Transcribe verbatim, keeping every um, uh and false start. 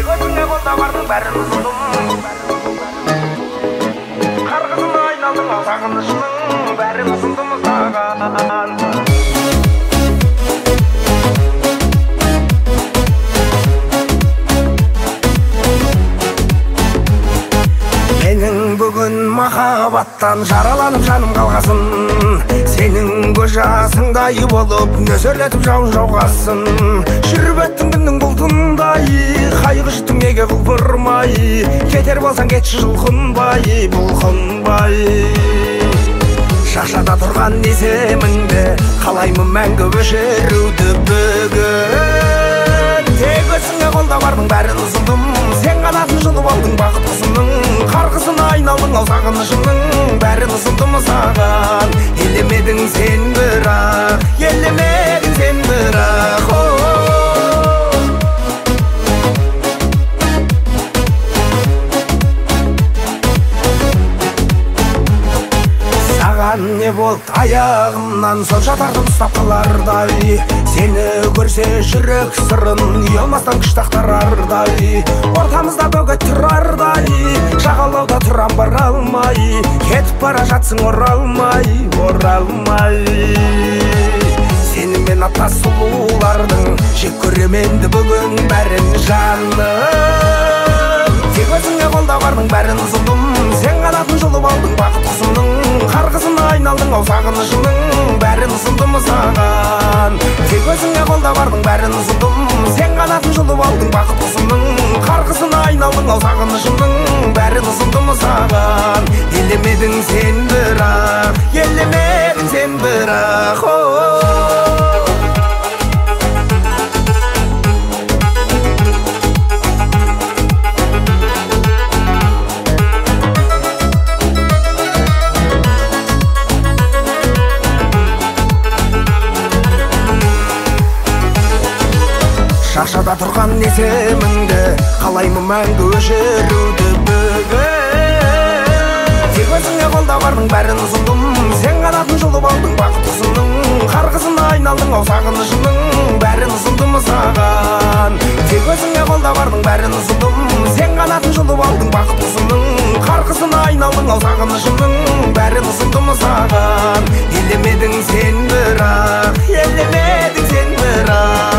өзіңе қолда бардың бәрін ұсындым. Қарғысына айналдың ау сағынышының, бәрін ұсындым саған. Менің бүгін махаббаттан жараланып жаным қалғасын. Сенің көз жасыңдай болып нөсерлетіп жауын жауғасын. Жүріп өттің күннің бұлтындай, қайғы жұттың неге құлпырмай. Кетер болсаң кетші жұлқынбай, бұлқынбай. Шашада тұрған есіміңді қалаймын мәңгі өшіруді бүгін. Тек өзіңе қолда бардың бәрін ұсындым. Сен қанатын жұлып алдың бақыт құсының. Қарғысына айналдың ау сағынышыңның, бәрін ұсындым саған. Елемедің сен бірақ, елемедің сен бірақ. Саған не болды аяғымнан сонша тартып ұстап қалардай. Сені көрсе жүрек сырын ұялмастан күш тақтарардай. Ортамызда бөгет тұрардай, жағалауда тұрам бара алмай. Кетіп бара жатсың оралмай, оралмай. Сені мен ата сұлулардың жек көрем енді бүгін бәрін жаным. Тек өзіңе қолда бардың бәрін ұсындым. Сен қанатын жұлып алдың бақыт құсының. Қарғысына айналдың ау сағынышының, бәрін ұсындым саған. Тек өзіңе қолда бардың бәрін ұсындым. Сен қанатын жұлып алдың бақыт құсының. Қарғысына айналдың ау сағынышының, бәрін ұсындым саған. Елемедің сен бірақ, елемедің сен бірақ. Шашада тұрған есіміңді қалаймын мәңгі өшіруді бүгін. Тек өзіңе қолда бардың бәрін ұсындым. Сен қанатын жұлып алдың бақыт құсының. Қарғысына айналдың ау сағынышының, бәрін ұсындым саған. Тек өзіңе қолда бардың бәрін ұсындым. Сен қанатын жұлып алдың бақыт құсының. Қарғысына айналдың ау сағынышының, бәрін ұсындым саған. Елемедің сен бірақ, елемедің сен бірақ.